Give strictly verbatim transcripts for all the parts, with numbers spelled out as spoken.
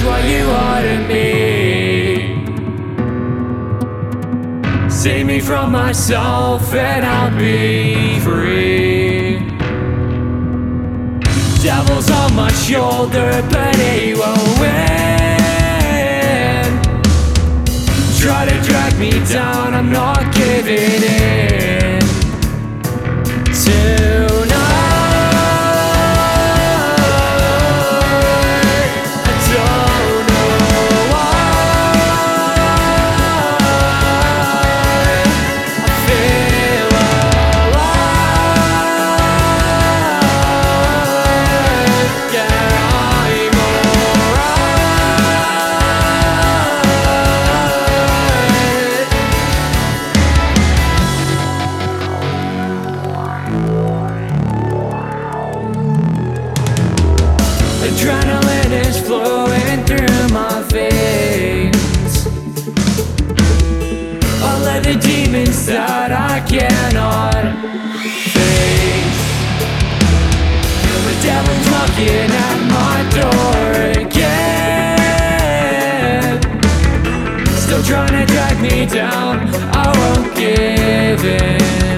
is what you are to me. Save me from myself and I'll be free. Devil's on my shoulder, but he won't win. Try to drag me down, I'm not giving in. Tonight I don't know why I feel alive. Yeah, I'm alright. Adrenaline is flowing through my veins. All of the demons that I cannot face. The devil's knocking at my door again. Still trying to drag me down, I won't give in.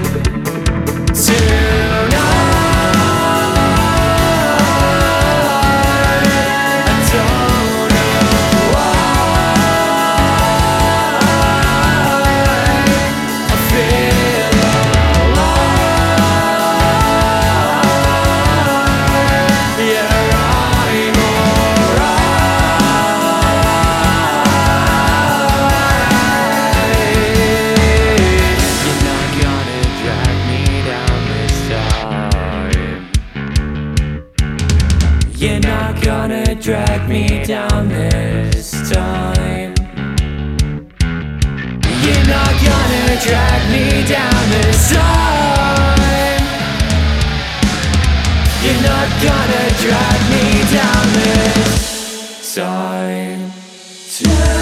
You're not gonna drag me down this time. You're not gonna drag me down this time. You're not gonna drag me down this time.